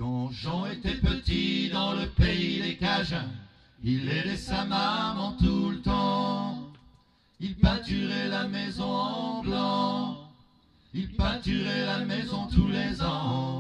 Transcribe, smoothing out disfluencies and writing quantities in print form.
Quand Jean était petit dans le pays des Cajuns, il aidait sa maman tout le temps. Il peinturait la maison en blanc, il peinturait la maison tous les ans.